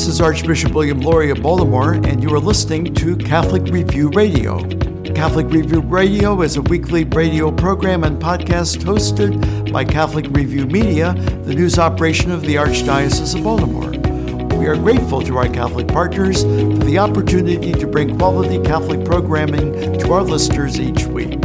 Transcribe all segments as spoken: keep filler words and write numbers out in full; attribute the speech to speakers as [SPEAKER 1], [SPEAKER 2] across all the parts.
[SPEAKER 1] This is Archbishop William Lori of Baltimore, and you are listening to Catholic Review Radio. Catholic Review Radio is a weekly radio program and podcast hosted by Catholic Review Media, the news operation of the Archdiocese of Baltimore. We are grateful to our Catholic partners for the opportunity to bring quality Catholic programming to our listeners each week.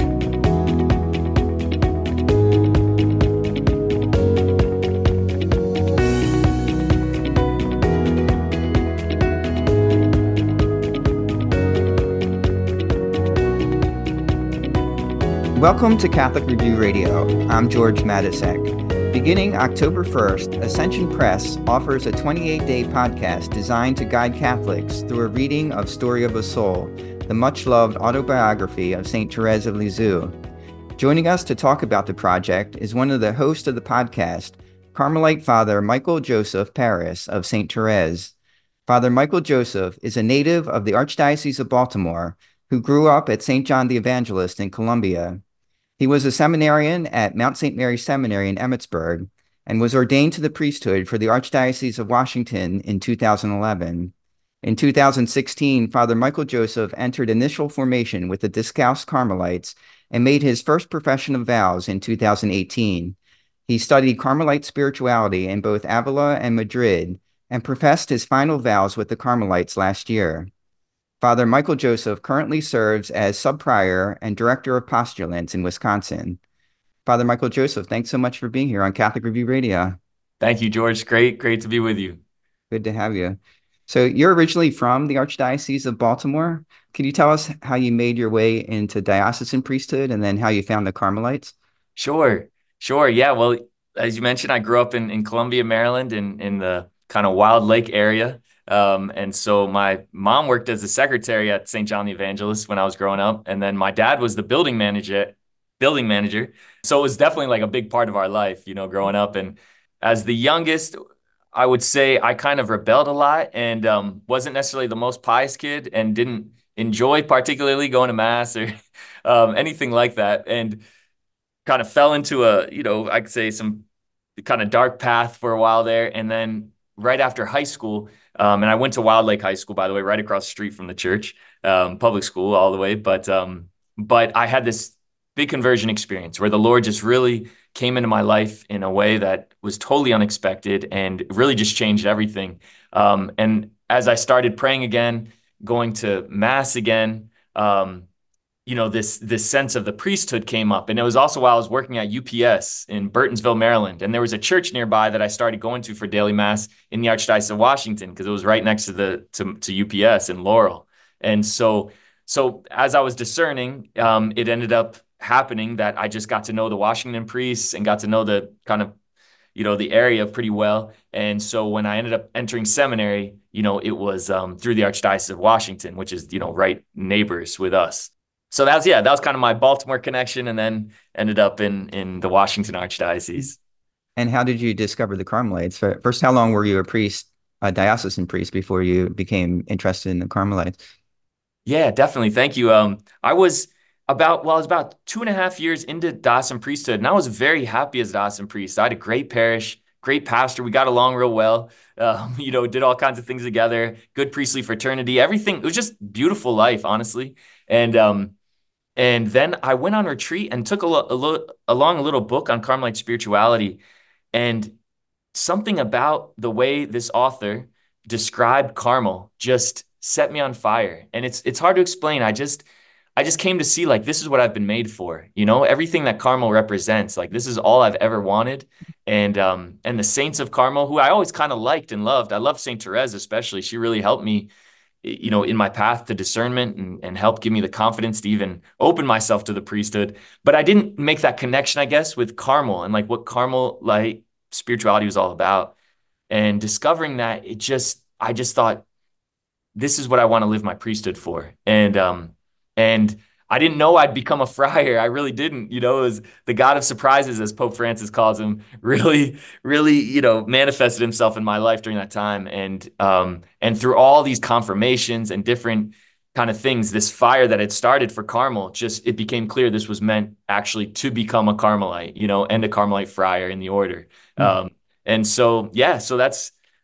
[SPEAKER 2] Welcome to Catholic Review Radio. I'm George Matysek. Beginning October first, Ascension Press offers a twenty-eight day podcast designed to guide Catholics through a reading of Story of a Soul, the much-loved autobiography of Saint Therese of Lisieux. Joining us to talk about the project is one of the hosts of the podcast, Carmelite Father Michael Joseph Paris of Saint Therese. Father Michael Joseph is a native of the Archdiocese of Baltimore who grew up at Saint John the Evangelist in Columbia. He was a seminarian at Mount Saint Mary Seminary in Emmitsburg and was ordained to the priesthood for the Archdiocese of Washington in two thousand eleven. In two thousand sixteen, Father Michael Joseph entered initial formation with the Discalced Carmelites and made his first profession of vows in two thousand eighteen. He studied Carmelite spirituality in both Avila and Madrid and professed his final vows with the Carmelites last year. Father Michael Joseph currently serves as subprior and director of postulants in Wisconsin. Father Michael Joseph, thanks so much for being here on Catholic Review Radio.
[SPEAKER 3] Thank you, George. Great, great to be with you.
[SPEAKER 2] Good to have you. So you're originally from the Archdiocese of Baltimore. Can you tell us how you made your way into diocesan priesthood and then how you found the Carmelites?
[SPEAKER 3] Sure, sure. Yeah, well, as you mentioned, I grew up in, in Columbia, Maryland, in, in the kind of Wild Lake area. Um, and so my mom worked as a secretary at Saint John the Evangelist when I was growing up. And then my dad was the building manager, building manager. So it was definitely like a big part of our life, you know, growing up. And as the youngest, I would say I kind of rebelled a lot and um, wasn't necessarily the most pious kid and didn't enjoy particularly going to mass or um, anything like that. And kind of fell into a, you know, I could say some kind of dark path for a while there. And then right after high school, Um, and I went to Wild Lake High School, by the way, right across the street from the church, um, public school all the way. But um, but I had this big conversion experience where the Lord just really came into my life in a way that was totally unexpected and really just changed everything. Um, and as I started praying again, going to mass again, um, you know, this this sense of the priesthood came up. And it was also while I was working at U P S in Burtonsville, Maryland. And there was a church nearby that I started going to for daily mass in the Archdiocese of Washington because it was right next to the to, to U P S in Laurel. And so so as I was discerning, um, it ended up happening that I just got to know the Washington priests and got to know the kind of, you know, the area pretty well. And so when I ended up entering seminary, you know, it was um, through the Archdiocese of Washington, which is, you know, right neighbors with us. So that was, yeah, that was kind of my Baltimore connection, and then ended up in, in the Washington Archdiocese.
[SPEAKER 2] And how did you discover the Carmelites? First, how long were you a priest, a diocesan priest, before you became interested in the Carmelites?
[SPEAKER 3] Yeah, definitely. Thank you. Um, I was about, well, I was about two and a half years into diocesan priesthood, and I was very happy as a diocesan priest. I had a great parish, great pastor. We got along real well, um, you know, did all kinds of things together, good priestly fraternity, everything. It was just beautiful life, honestly. And, um, And then I went on retreat and took a, lo- a lo- along a little book on Carmelite spirituality. And something about the way this author described Carmel just set me on fire. And it's it's hard to explain. I just I just came to see, like, this is what I've been made for. You know, everything that Carmel represents, like, this is all I've ever wanted. And um and the saints of Carmel, who I always kind of liked and loved. I loved Saint Therese especially. She really helped me, you know, in my path to discernment and, and help give me the confidence to even open myself to the priesthood. But I didn't make that connection, I guess, with Carmel and like what Carmel like spirituality was all about. And discovering that, it just, I just thought, this is what I want to live my priesthood for. And, um, and I didn't know I'd become a friar. I really didn't. You know, it was the God of surprises, as Pope Francis calls him, really, really, you know, manifested himself in my life during that time. And um, and through all these confirmations and different kind of things, this fire that had started for Carmel, just, it became clear this was meant actually to become a Carmelite, you know, and a Carmelite friar in the order. Mm-hmm. Um, and so, yeah, so that's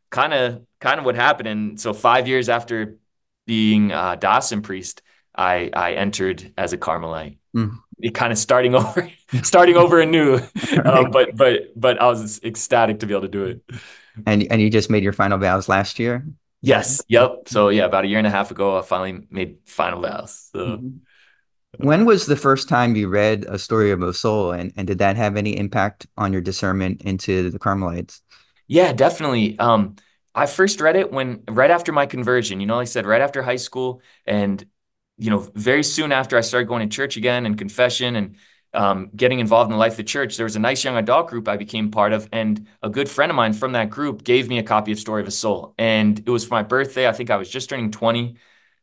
[SPEAKER 3] kind of kind of what happened. And so five years after being a Dawson priest, I I entered as a Carmelite.
[SPEAKER 2] Mm.
[SPEAKER 3] It kind of starting over, starting over anew.
[SPEAKER 2] All
[SPEAKER 3] Um,
[SPEAKER 2] right.
[SPEAKER 3] but but but I was ecstatic to be able to do it.
[SPEAKER 2] And and you just made your final vows last year? Is that
[SPEAKER 3] Yes. Yep. So yeah, about a year and a half ago, I finally made final vows. So
[SPEAKER 2] Mhm. When was the first time you read A Story of a Soul, and, and did that have any impact on your discernment into the Carmelites?
[SPEAKER 3] yeah, definitely. Um, I first read it when right after my conversion, you know, like I said, right after high school, and you know, very soon after I started going to church again and confession and um, getting involved in the life of the church, there was a nice young adult group I became part of, and a good friend of mine from that group gave me a copy of Story of a Soul, and it was for my birthday. I think I was just turning twenty.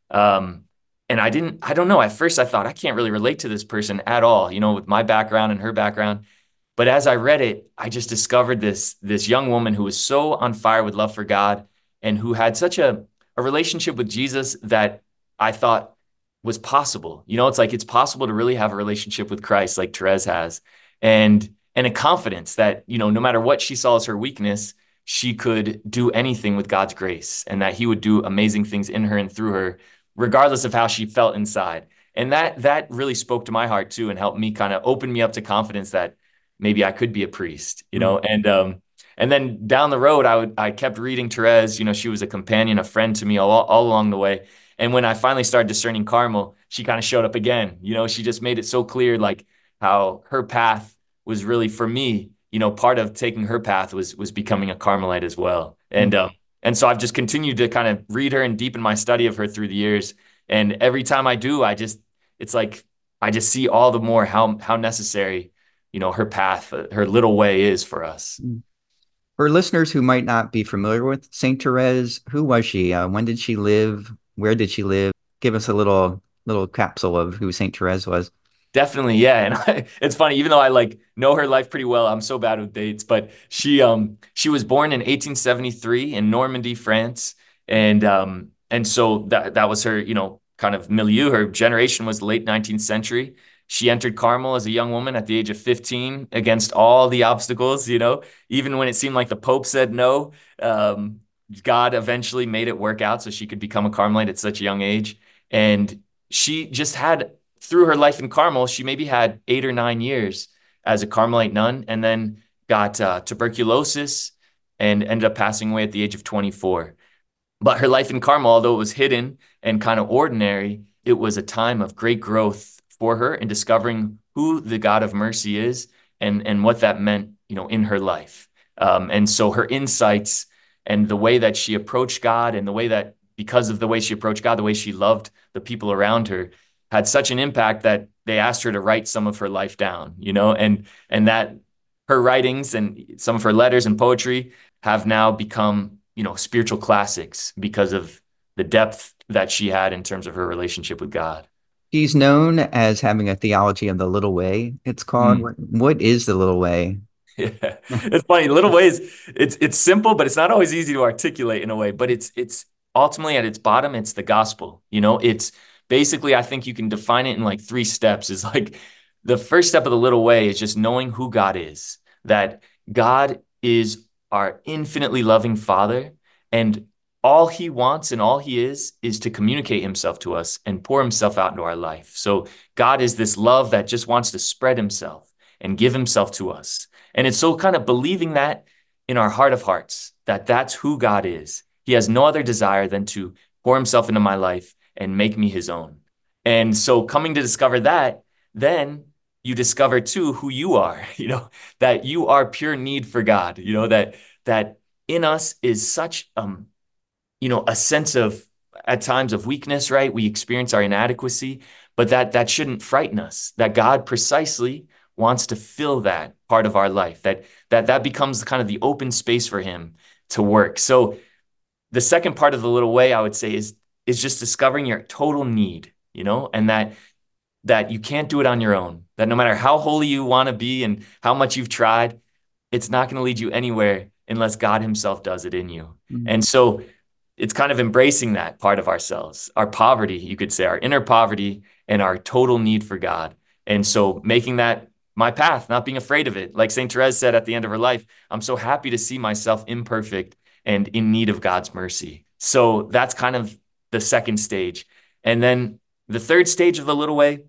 [SPEAKER 3] Um, and I didn't, I don't know. At first, I thought I can't really relate to this person at all, you know, with my background and her background. But as I read it, I just discovered this this young woman who was so on fire with love for God and who had such a a relationship with Jesus that I thought was possible. You know, it's like it's possible to really have a relationship with Christ like Therese has, and and a confidence that, you know, no matter what she saw as her weakness, she could do anything with God's grace and that he would do amazing things in her and through her, regardless of how she felt inside. And that that really spoke to my heart too and helped me kind of open me up to confidence that maybe I could be a priest, you know,
[SPEAKER 2] Mm.
[SPEAKER 3] and um, and then down the road, I would I kept reading Therese. You know, she was a companion, a friend to me all, all along the way. And when I finally started discerning Carmel, she kind of showed up again. You know, she just made it so clear, like how her path was really for me. You know, part of taking her path was was becoming a Carmelite as well. And um, and so I've just continued to kind of read her and deepen my study of her through the years. And every time I do, I just it's like I just see all the more how how necessary you know, her path, uh, her little way is for us.
[SPEAKER 2] Mm. For listeners who might not be familiar with Saint Therese, who was she? Uh, when did she live? Where did she live? Give us a little little capsule of who Saint Therese was.
[SPEAKER 3] Definitely, yeah. And I, it's funny, even though I like know her life pretty well, I'm so bad with dates, but she um she was born in eighteen seventy-three in Normandy, France. And um and so that that was her, you know, kind of milieu. Her generation was the late nineteenth century. She entered Carmel as a young woman at the age of fifteen against all the obstacles, you know, even when it seemed like the Pope said no. Um, God eventually made it work out so she could become a Carmelite at such a young age. And she just had through her life in Carmel, she maybe had eight or nine years as a Carmelite nun and then got uh, tuberculosis and ended up passing away at the age of twenty-four. But her life in Carmel, although it was hidden and kind of ordinary, it was a time of great growth for her in discovering who the God of mercy is and, and what that meant, you know, in her life. Um, and so her insights and the way that she approached God and the way that because of the way she approached God, the way she loved the people around her had such an impact that they asked her to write some of her life down, you know, and and that her writings and some of her letters and poetry have now become, you know, spiritual classics because of the depth that she had in terms of her relationship with God.
[SPEAKER 2] She's known as having a theology of the little way, it's called.
[SPEAKER 3] Mm.
[SPEAKER 2] What, what is the little way?
[SPEAKER 3] Yeah. It's funny, little ways, it's it's simple, but it's not always easy to articulate in a way, but it's it's ultimately at its bottom, it's the gospel. You know, it's basically I think you can define it in like three steps. Is like the first step of the little way is just knowing who God is, that God is our infinitely loving Father, and all he wants and all he is is to communicate himself to us and pour himself out into our life. So God is this love that just wants to spread himself and give himself to us. And it's so kind of believing that in our heart of hearts, that that's who God is. He has no other desire than to pour himself into my life and make me his own. And so coming to discover that, then you discover too who you are, you know, that you are pure need for God, you know, that that in us is such um, you know, a sense of at times of weakness, right? We experience our inadequacy, but that that shouldn't frighten us, that God precisely wants to fill that part of our life, that that that becomes kind of the open space for him to work. So the second part of the little way I would say is is just discovering your total need, you know, and that that you can't do it on your own, that no matter how holy you want to be and how much you've tried, it's not going to lead you anywhere unless God himself does it in you.
[SPEAKER 2] Mm.
[SPEAKER 3] And so it's kind of embracing that part of ourselves, our poverty, you could say, our inner poverty and our total need for God. And so making that my path, not being afraid of it. Like Saint Therese said at the end of her life, I'm so happy to see myself imperfect and in need of God's mercy. So that's kind of the second stage. And then the third stage of the little way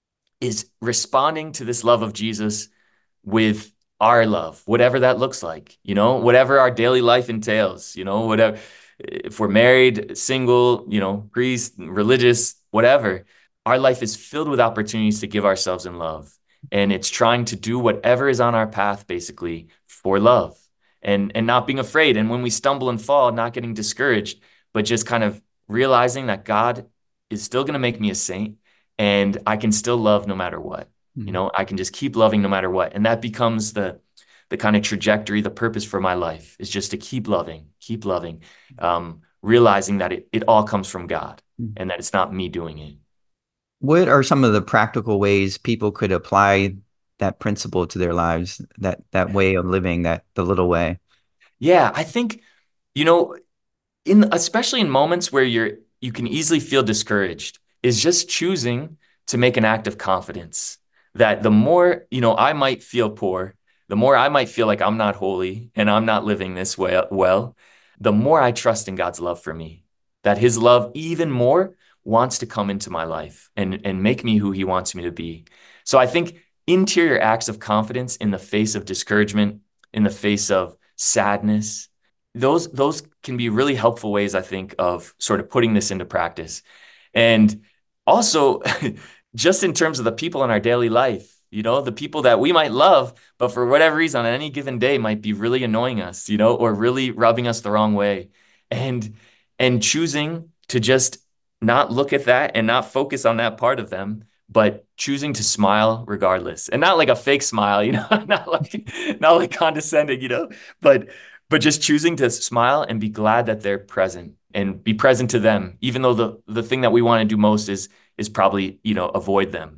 [SPEAKER 3] is responding to this love of Jesus with our love, whatever that looks like, you know, whatever our daily life entails, you know, whatever, if we're married, single, you know, priest, religious, whatever, our life is filled with opportunities to give ourselves in love. And it's trying to do whatever is on our path, basically, for love and, and not being afraid. And when we stumble and fall, not getting discouraged, but just kind of realizing that God is still going to make me a saint and I can still love no matter what. You know, I can just keep loving no matter what. And that becomes the the kind of trajectory, the purpose for my life is just to keep loving, keep loving, um, realizing that it, it all comes from God and that it's not me doing it.
[SPEAKER 2] What are some of the practical ways people could apply that principle to their lives, that that way of living, that the little way?
[SPEAKER 3] Yeah, I think, you know, in especially in moments where you're you can easily feel discouraged, is just choosing to make an act of confidence. That the more, you know, I might feel poor, the more I might feel like I'm not holy and I'm not living this way well, the more I trust in God's love for me, that his love even more wants to come into my life and, and make me who he wants me to be. So I think interior acts of confidence in the face of discouragement, in the face of sadness, those, those can be really helpful ways, I think, of sort of putting this into practice. And also, just in terms of the people in our daily life, you know, the people that we might love, but for whatever reason on any given day might be really annoying us, you know, or really rubbing us the wrong way. And, and choosing to just not look at that and not focus on that part of them, but choosing to smile regardless. And not like a fake smile, you know, not like, not like condescending, you know, but, but just choosing to smile and be glad that they're present and be present to them, even though the, the thing that we want to do most is is probably, you know, avoid them.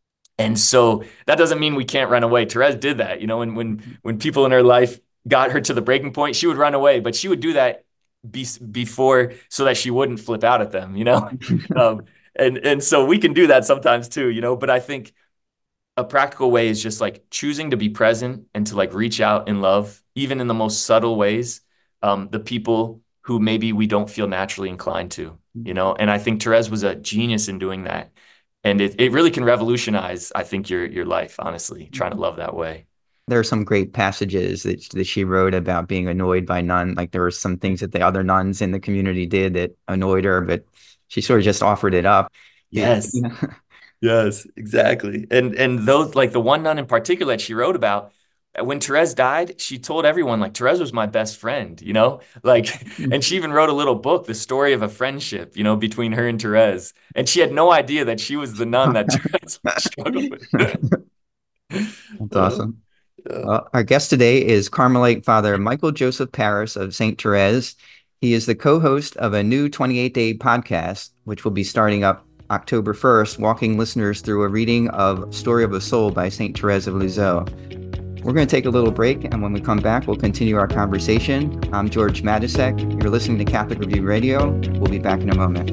[SPEAKER 3] And so that doesn't mean we can't run away. Therese did that, you know, when, when, when people in her life got her to the breaking point, she would run away, but she would do that be, before so that she wouldn't flip out at them, you know? um, and, and so we can do that sometimes too, you know, but I think a practical way is just like choosing to be present and to like reach out in love, even in the most subtle ways, um, the people who maybe we don't feel naturally inclined to, you know? And I think Therese was a genius in doing that. And it, it really can revolutionize, I think, your your life, honestly, trying to love that way.
[SPEAKER 2] There are some great passages that, that she wrote about being annoyed by none. Like there were some things that the other nuns in the community did that annoyed her, but she sort of just offered it up.
[SPEAKER 3] Yes.
[SPEAKER 2] You know?
[SPEAKER 3] Yes, exactly. And and those, like the one nun in particular that she wrote about, when Therese died, she told everyone, like, Therese was my best friend, you know, like, and she even wrote a little book, The Story of a Friendship, you know, between her and Therese. And she had no idea that she was the nun that Therese struggled with.
[SPEAKER 2] That's awesome. Uh, yeah. Well, our guest today is Carmelite Father Michael Joseph Parris of Saint Therese. He is the co-host of a new twenty-eight day podcast, which will be starting up October first, walking listeners through a reading of Story of a Soul by Saint Therese of Lisieux. We're going to take a little break, and when we come back, we'll continue our conversation. I'm George Matysek. You're listening to Catholic Review Radio. We'll be back in a moment.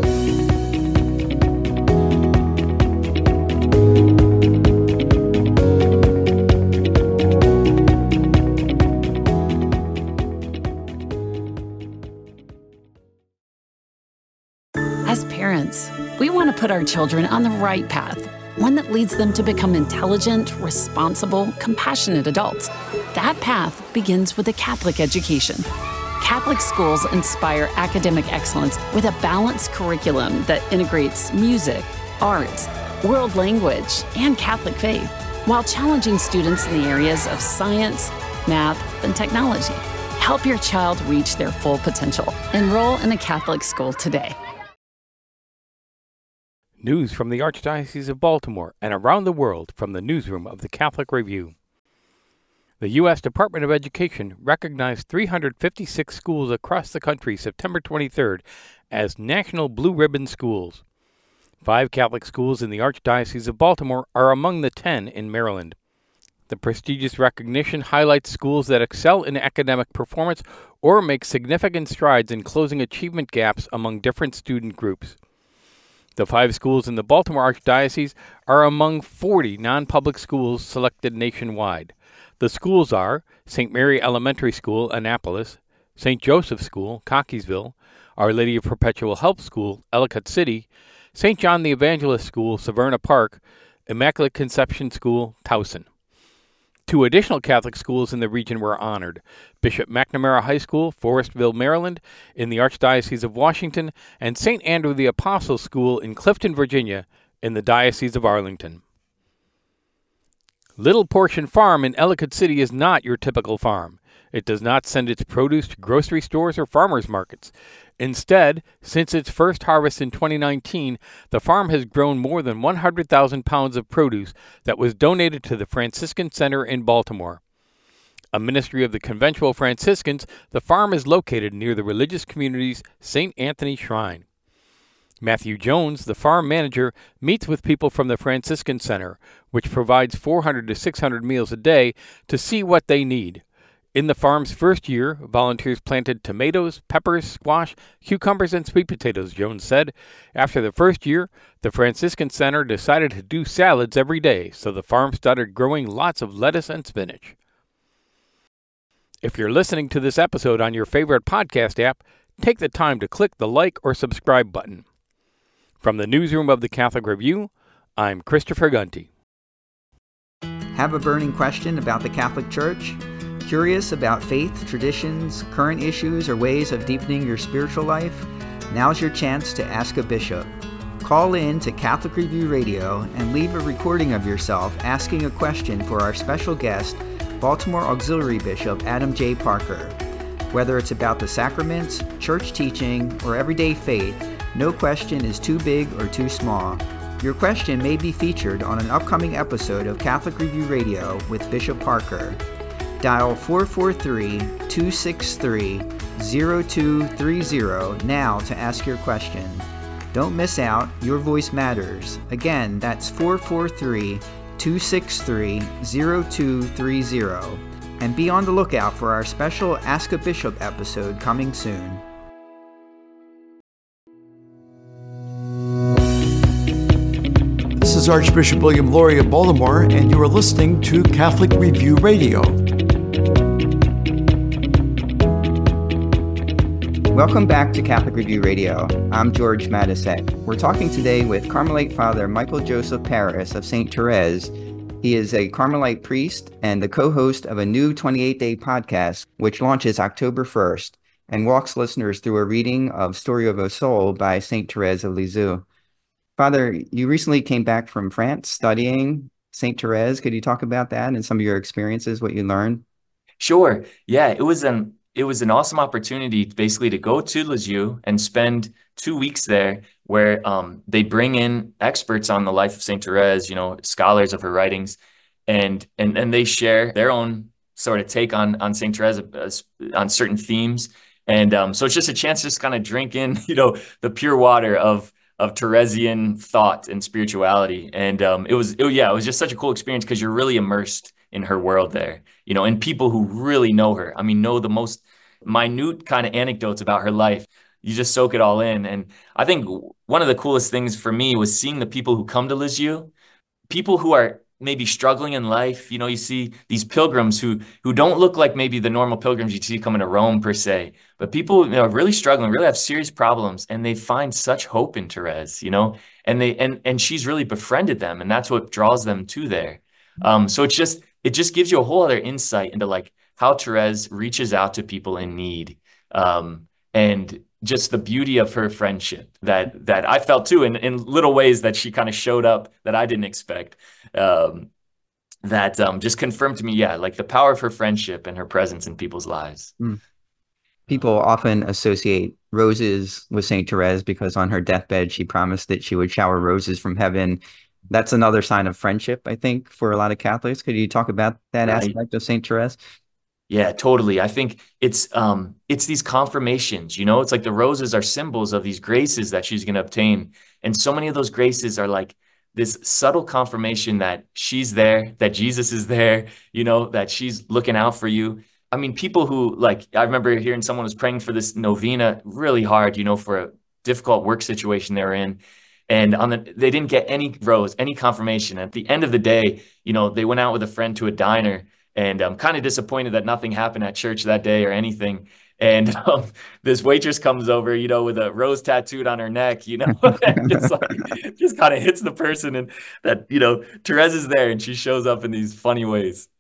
[SPEAKER 4] As parents, we want to put our children on the right path, one that leads them to become intelligent, responsible, compassionate adults. That path begins with a Catholic education. Catholic schools inspire academic excellence with a balanced curriculum that integrates music, arts, world language, and Catholic faith, while challenging students in the areas of science, math, and technology. Help your child reach their full potential. Enroll in a Catholic school today.
[SPEAKER 5] News from the Archdiocese of Baltimore and around the world from the newsroom of the Catholic Review. The U S Department of Education recognized three hundred fifty-six schools across the country September twenty-third as National Blue Ribbon Schools. Five Catholic schools in the Archdiocese of Baltimore are among the ten in Maryland. The prestigious recognition highlights schools that excel in academic performance or make significant strides in closing achievement gaps among different student groups. The five schools in the Baltimore Archdiocese are among forty non-public schools selected nationwide. The schools are Saint Mary Elementary School, Annapolis, Saint Joseph School, Cockeysville, Our Lady of Perpetual Help School, Ellicott City, Saint John the Evangelist School, Severna Park, Immaculate Conception School, Towson. Two additional Catholic schools in the region were honored: Bishop McNamara High School, Forestville, Maryland, in the Archdiocese of Washington, and Saint Andrew the Apostle School in Clifton, Virginia, in the Diocese of Arlington. Little Portion Farm in Ellicott City is not your typical farm. It does not send its produce to grocery stores or farmers markets. Instead, since its first harvest in twenty nineteen, the farm has grown more than one hundred thousand pounds of produce that was donated to the Franciscan Center in Baltimore. A ministry of the Conventual Franciscans, the farm is located near the religious community's Saint Anthony Shrine. Matthew Jones, the farm manager, meets with people from the Franciscan Center, which provides four hundred to six hundred meals a day, to see what they need. In the farm's first year, volunteers planted tomatoes, peppers, squash, cucumbers, and sweet potatoes, Jones said. After the first year, the Franciscan Center decided to do salads every day, so the farm started growing lots of lettuce and spinach. If you're listening to this episode on your favorite podcast app, take the time to click the like or subscribe button. From the newsroom of the Catholic Review, I'm Christopher Gunty.
[SPEAKER 2] Have a burning question about the Catholic Church? Curious about faith, traditions, current issues, or ways of deepening your spiritual life? Now's your chance to ask a bishop. Call in to Catholic Review Radio and leave a recording of yourself asking a question for our special guest, Baltimore Auxiliary Bishop Adam J. Parker. Whether it's about the sacraments, church teaching, or everyday faith, no question is too big or too small. Your question may be featured on an upcoming episode of Catholic Review Radio with Bishop Parker. Dial four four three, two six three, zero two three zero now to ask your question. Don't miss out, your voice matters. Again, that's four four three, two six three, zero two three zero. And be on the lookout for our special Ask a Bishop episode coming soon.
[SPEAKER 1] This is Archbishop William Lori of Baltimore, and you are listening to Catholic Review Radio.
[SPEAKER 2] Welcome back to Catholic Review Radio. I'm George Matysek. We're talking today with Carmelite Father Michael Joseph Parris of Saint Therese. He is a Carmelite priest and the co-host of a new twenty-eight day podcast, which launches October first and walks listeners through a reading of Story of a Soul by Saint Therese of Lisieux. Father, you recently came back from France studying Saint Therese. Could you talk about that and some of your experiences, what you learned?
[SPEAKER 3] Sure. Yeah, it was an it was an awesome opportunity basically to go to Lisieux and spend two weeks there, where um, they bring in experts on the life of Saint Therese, you know, scholars of her writings, and and and they share their own sort of take on on Saint Therese uh, on certain themes, and um, so it's just a chance to just kind of drink in, you know, the pure water of of Theresian thought and spirituality, and um, it was it, yeah, it was just such a cool experience because you're really immersed in her world there, you know, and people who really know her. I mean, know the most minute kind of anecdotes about her life. You just soak it all in. And I think one of the coolest things for me was seeing the people who come to Lisieux, people who are maybe struggling in life. You know, you see these pilgrims who who don't look like maybe the normal pilgrims you see coming to Rome per se, but people, you know, are really struggling, really have serious problems, and they find such hope in Therese, you know, and they and and she's really befriended them, and that's what draws them to there. Um, so it's just it just gives you a whole other insight into like how Therese reaches out to people in need, um, and just the beauty of her friendship that that I felt too in, in little ways that she kind of showed up that I didn't expect. Um, that um, just confirmed to me, yeah, like the power of her friendship and her presence in people's lives.
[SPEAKER 2] Mm. People often associate roses with Saint Therese because on her deathbed, she promised that she would shower roses from heaven. That's another sign of friendship, I think, for a lot of Catholics. Could you talk about that
[SPEAKER 3] Right.
[SPEAKER 2] aspect of Saint Therese?
[SPEAKER 3] Yeah, totally. I think it's um it's these confirmations, you know, it's like the roses are symbols of these graces that she's going to obtain. And so many of those graces are like this subtle confirmation that she's there, that Jesus is there, you know, that she's looking out for you. I mean, people who like, I remember hearing someone was praying for this novena really hard, you know, for a difficult work situation they were in. And on the, they didn't get any rose, any confirmation. At the end of the day, you know, they went out with a friend to a diner, and I'm kind of disappointed that nothing happened at church that day or anything. And um, this waitress comes over, you know, with a rose tattooed on her neck, you know, and just like just kind of hits the person, and that, you know, Therese is there and she shows up in these funny ways.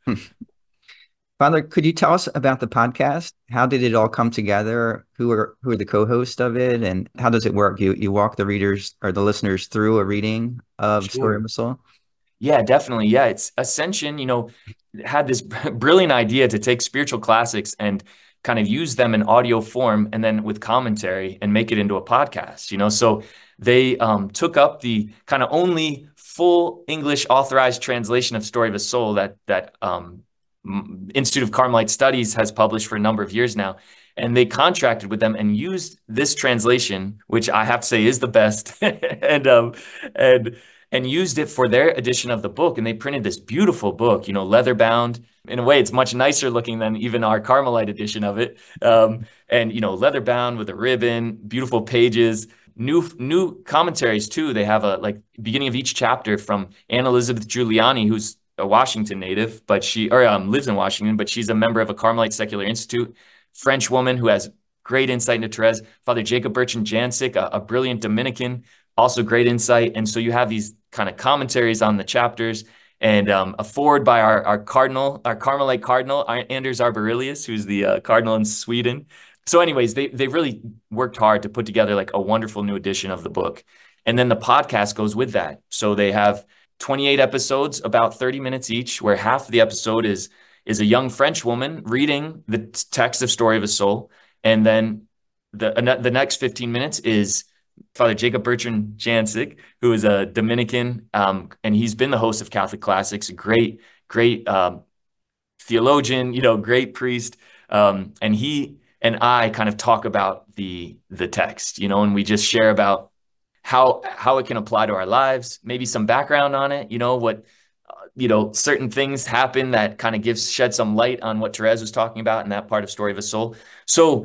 [SPEAKER 2] Father, could you tell us about the podcast? How did it all come together? Who are who are the co-hosts of it, and how does it work? You you walk the readers or the listeners through a reading of Story of
[SPEAKER 3] Sure.
[SPEAKER 2] a Soul?
[SPEAKER 3] Yeah, definitely. Yeah, it's Ascension, you know, had this brilliant idea to take spiritual classics and kind of use them in audio form and then with commentary and make it into a podcast, you know. So they um, took up the kind of only full English authorized translation of Story of a Soul that that um, Institute of Carmelite Studies has published for a number of years now. And they contracted with them and used this translation, which I have to say is the best, and um, and and used it for their edition of the book. And they printed this beautiful book, you know, leather bound. In a way, it's much nicer looking than even our Carmelite edition of it. Um, and, you know, leather bound with a ribbon, beautiful pages, new new commentaries too. They have a like beginning of each chapter from Anne Elizabeth Giuliani, who's a Washington native, but she or um, lives in Washington, but she's a member of a Carmelite Secular Institute, French woman who has great insight into Therese. Father Jacob Bertrand Jancic, a, a brilliant Dominican, also great insight. And so you have these kind of commentaries on the chapters, and um, a forward by our, our cardinal, our Carmelite cardinal, Anders Arborelius, who's the uh, cardinal in Sweden. So anyways, they, they've really worked hard to put together like a wonderful new edition of the book. And then the podcast goes with that. So they have twenty-eight episodes, about thirty minutes each, where half of the episode is is a young French woman reading the text of Story of a Soul. And then the, the next fifteen minutes is Father Jacob Bertrand Jancic, who is a Dominican, um, and he's been the host of Catholic Classics, a great, great um, theologian, you know, great priest. Um, and he and I kind of talk about the the text, you know, and we just share about how how it can apply to our lives, maybe some background on it, you know, what, uh, you know, certain things happen that kind of gives shed some light on what Therese was talking about in that part of Story of a Soul. So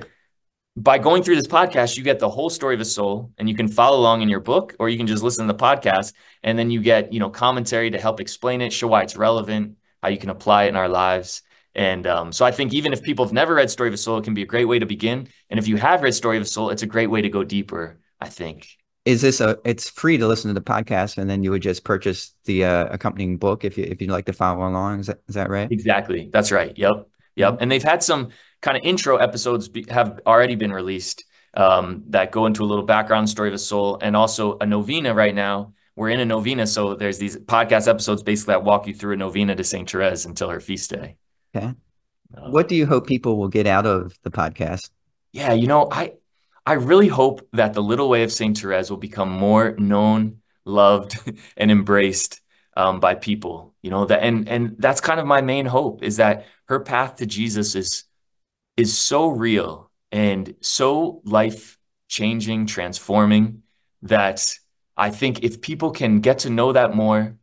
[SPEAKER 3] by going through this podcast, you get the whole Story of a Soul, and you can follow along in your book, or you can just listen to the podcast, and then you get, you know, commentary to help explain it, show why it's relevant, how you can apply it in our lives. And um, so I think even if people have never read Story of a Soul, it can be a great way to begin. And if you have read Story of a Soul, it's a great way to go deeper, I think.
[SPEAKER 2] Is this a, it's free to listen to the podcast, and then you would just purchase the uh, accompanying book if you, if you'd like to follow along. Is that, is that right?
[SPEAKER 3] Exactly. That's right. Yep. Yep. And they've had some kind of intro episodes be, have already been released um, that go into a little background Story of a Soul, and also a novena right now. We're in a novena. So there's these podcast episodes basically that walk you through a novena to Saint Therese until her feast day.
[SPEAKER 2] Okay.
[SPEAKER 3] Um,
[SPEAKER 2] What do you hope people will get out of the podcast?
[SPEAKER 3] Yeah, you know, I I really hope that the little way of Saint Therese will become more known, loved, and embraced um, by people. You know, that and and that's kind of my main hope, is that her path to Jesus is is so real and so life-changing, transforming, that I think if people can get to know that more,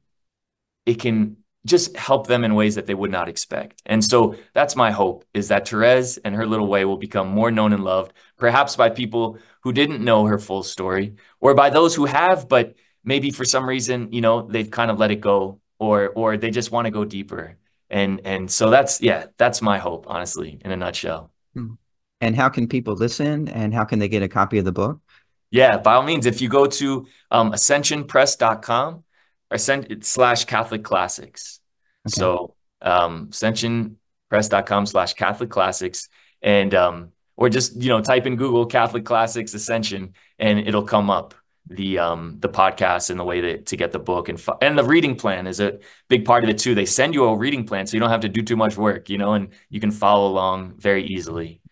[SPEAKER 3] it can just help them in ways that they would not expect. And so that's my hope, is that Therese and her little way will become more known and loved, perhaps by people who didn't know her full story, or by those who have, but maybe for some reason, you know, they've kind of let it go, or or they just want to go deeper. And and so that's, yeah, that's my hope, honestly, in a nutshell.
[SPEAKER 2] And how can people listen, and how can they get a copy of the book?
[SPEAKER 3] Yeah, by all means, if you go to um, ascension press dot com, Ascend slash Catholic Classics.
[SPEAKER 2] Okay.
[SPEAKER 3] So um, ascension press dot com slash Catholic Classics, and um, or just, you know, type in Google Catholic Classics Ascension, and it'll come up the um, the podcast and the way to, to get the book, and and the reading plan is a big part of it too. They send you a reading plan, so you don't have to do too much work, you know, and you can follow along very easily.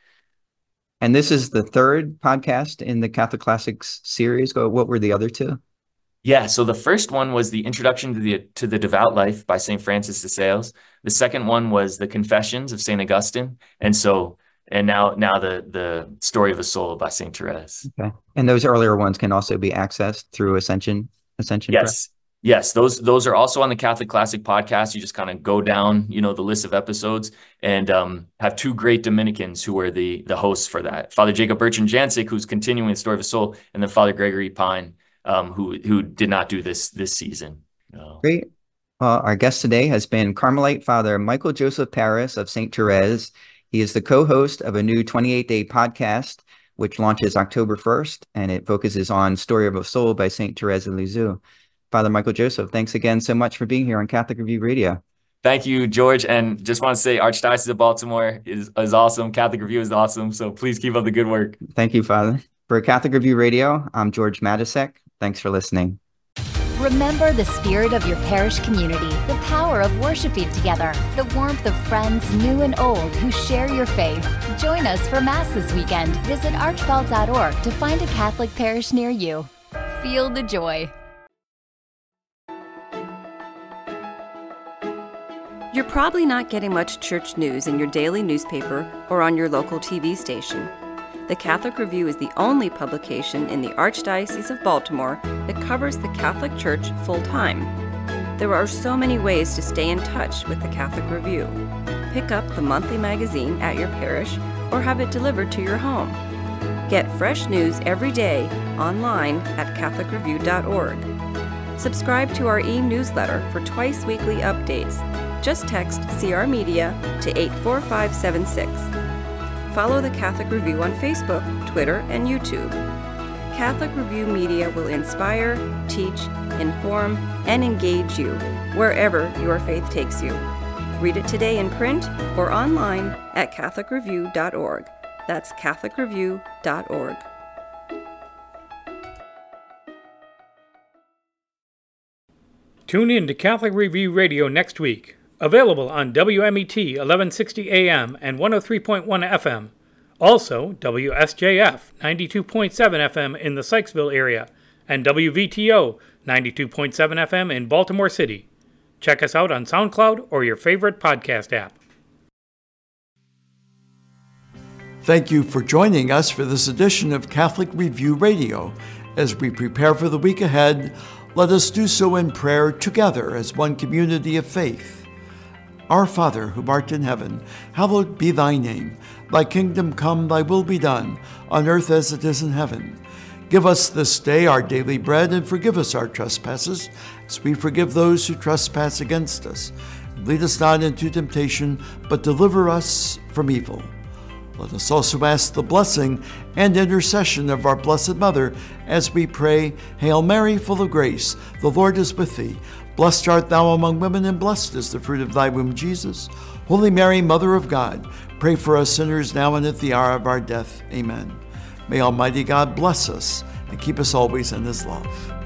[SPEAKER 2] And this is the third podcast in the Catholic Classics series. What were the other two?
[SPEAKER 3] Yeah, so the first one was the Introduction to the to the Devout Life by Saint Francis de Sales. The second one was the Confessions of Saint Augustine, and so and now now the the Story of a Soul by Saint Therese.
[SPEAKER 2] Okay, and those earlier ones can also be accessed through Ascension Ascension
[SPEAKER 3] Yes,
[SPEAKER 2] Press?
[SPEAKER 3] yes, those those are also on the Catholic Classic podcast. You just kind of go down, you know, the list of episodes, and um, have two great Dominicans who were the the hosts for that: Father Jacob Bertrand Jancic, who's continuing the Story of a Soul, and then Father Gregory Pine, um, who who did not do this this season. No.
[SPEAKER 2] Great. Well, our guest today has been Carmelite Father Michael Joseph Parris of Saint Therese. He is the co-host of a new twenty-eight day podcast, which launches October first, and it focuses on Story of a Soul by Saint Therese of Lisieux. Father Michael Joseph, thanks again so much for being here on Catholic Review Radio.
[SPEAKER 3] Thank you, George. And just want to say Archdiocese of Baltimore is, is awesome. Catholic Review is awesome. So please keep up the good work.
[SPEAKER 2] Thank you, Father. For Catholic Review Radio, I'm George Matysek. Thanks for listening.
[SPEAKER 6] Remember the spirit of your parish community, the power of worshiping together, the warmth of friends new and old who share your faith. Join us for Mass this weekend. Visit archbald dot org to find a Catholic parish near you. Feel the joy.
[SPEAKER 7] You're probably not getting much church news in your daily newspaper or on your local T V station. The Catholic Review is the only publication in the Archdiocese of Baltimore that covers the Catholic Church full-time. There are so many ways to stay in touch with the Catholic Review. Pick up the monthly magazine at your parish or have it delivered to your home. Get fresh news every day online at catholic review dot org. Subscribe to our e-newsletter for twice-weekly updates. Just text C R Media to eight four five seven six. Follow the Catholic Review on Facebook, Twitter, and YouTube. Catholic Review Media will inspire, teach, inform, and engage you wherever your faith takes you. Read it today in print or online at catholic review dot org. That's catholic review dot org.
[SPEAKER 5] Tune in to Catholic Review Radio next week. Available on W M E T eleven sixty A M and one oh three point one F M. Also, W S J F ninety-two point seven F M in the Sykesville area and W V T O ninety-two point seven F M in Baltimore City. Check us out on SoundCloud or your favorite podcast app.
[SPEAKER 1] Thank you for joining us for this edition of Catholic Review Radio. As we prepare for the week ahead, let us do so in prayer together as one community of faith. Our Father, who art in heaven, hallowed be thy name. Thy kingdom come, thy will be done, on earth as it is in heaven. Give us this day our daily bread, and forgive us our trespasses, as we forgive those who trespass against us. And lead us not into temptation, but deliver us from evil. Let us also ask the blessing and intercession of our Blessed Mother as we pray, Hail Mary, full of grace, the Lord is with thee. Blessed art thou among women, and blessed is the fruit of thy womb, Jesus. Holy Mary, Mother of God, pray for us sinners now and at the hour of our death. Amen. May Almighty God bless us and keep us always in his love.